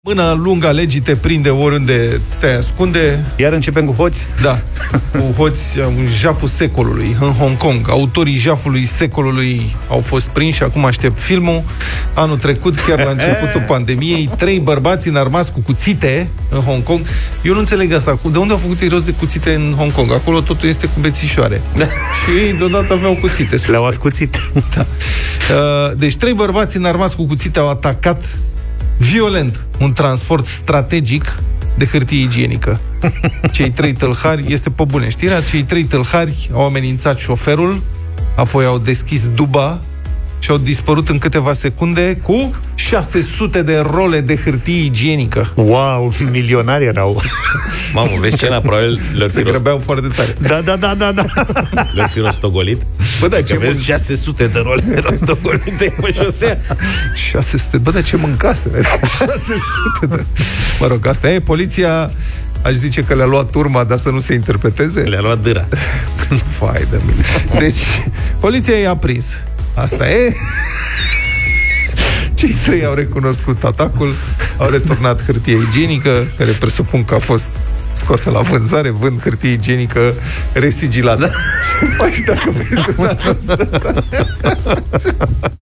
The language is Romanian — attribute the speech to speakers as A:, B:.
A: Mâna lungă a legii te prinde oriunde te ascunde.
B: Iar începem cu hoți?
A: Da, cu hoți, jaful secolului în Hong Kong. Autorii jafului secolului au fost prinși, acum aștept filmul. Anul trecut, chiar la începutul pandemiei, 3 bărbați înarmați cu cuțite în Hong Kong. Eu nu înțeleg asta. De unde au făcut ei rost de cuțite în Hong Kong? Acolo totul este cu bețișoare. Și ei deodată aveau cuțite.
B: Le-au ascuțit.
A: Da. Deci 3 bărbați înarmați cu cuțite au atacat violent un transport strategic de hârtie igienică. Cei 3 tâlhari, este pe bune știrea, cei 3 tâlhari au amenințat șoferul, apoi au deschis duba și au dispărut în câteva secunde cu 600 de role de hârtie igienică.
B: Wow, milionari erau.
C: Mamă, vezi scena, probabil
A: se grăbeau foarte tare.
B: Da.
C: Le-ar fi rostogolit.
A: Bă, da, ce
C: 600 de role de rostogolite pe șosea.
A: 600, bă, da, ce mâncase? 600 de... Mă rog, asta e, poliția aș zice că le-a luat urma, dar să nu se interpreteze.
C: Le-a luat dâra.
A: Fai de mine. Deci, poliția i-a prins. Asta e. Cei 3 au recunoscut atacul, au returnat hârtie igienică, care presupun că a fost scosă la vânzare, vând hârtie igienică resigilată. Ce faci dacă vezi una asta?